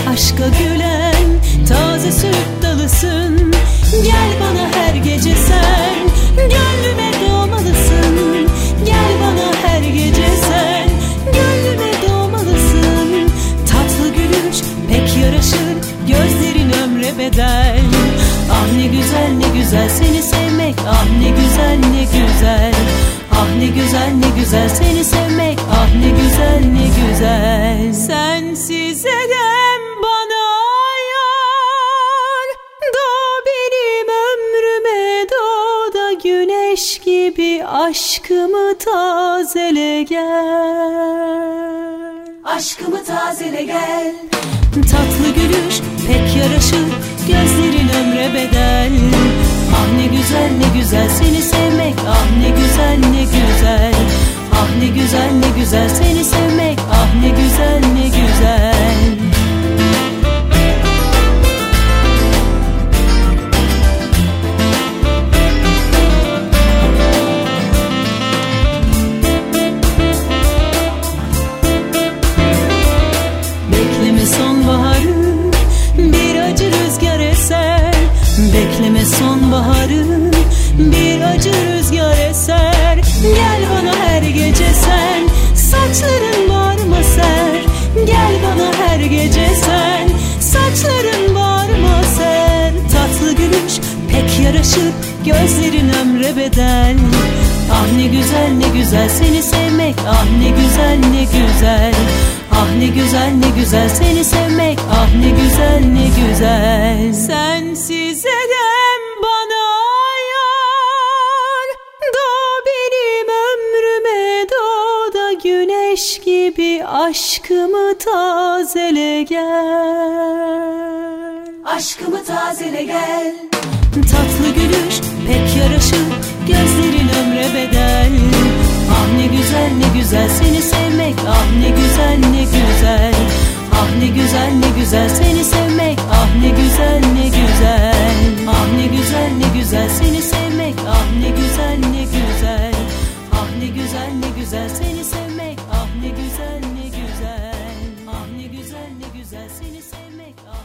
aşka gülen taze süt dalısın. Gel bana her gece sen, gönlüme doğmalısın. Gel bana her gece sen, gönlüme doğmalısın. Tatlı gülüş pek yaraşır, gözlerin ömre bedel. Ah ne güzel ne güzel seni sevmek, ah ne güzel ne güzel. Ah ne güzel ne güzel seni sevmek, ah ne güzel ne güzel. Sensiz edem bana yar, doğ benim ömrüme doğ da güneş gibi aşkımı tazele gel. Aşkımı tazele gel. Tatlı gülüş pek yaraşır, gözlerin ömre bedel. Ah ne güzel ne güzel seni sevmek, ah ne güzel ne güzel. Ah ne güzel ne güzel seni sevmek, ah ne güzel ne güzel. Bekleme sonbaharı, bir acı rüzgar eser. Bekleme sonbaharı, bir acı rüzgar eser. Gel bana her gece sen, saçların bağrıma ser. Gel bana her gece sen, saçların bağrıma ser. Tatlı gülüş pek yaraşır, gözlerin ömre bedel. Ah ne güzel ne güzel seni sevmek, ah ne güzel ne güzel. Ah ne güzel ne güzel seni sevmek, ah ne güzel ne güzel. Sensiz edem bana yar, doğ benim ömrüme doğ da güneş gibi aşkımı tazele gel. Aşkımı tazele gel. Tatlı gülüş pek yaraşır, gözlerin ömre bedel. Ah ne güzel ne güzel seni sevmek, ah ne güzel ne güzel. Ah ne güzel ne güzel seni sevmek, ah ne güzel ne güzel. Ah ne güzel ne güzel seni sevmek, ah ne güzel ne güzel. Ah ne güzel ne güzel seni sevmek, ah ne güzel ne güzel. Ah ne güzel ne güzel seni sevmek, ah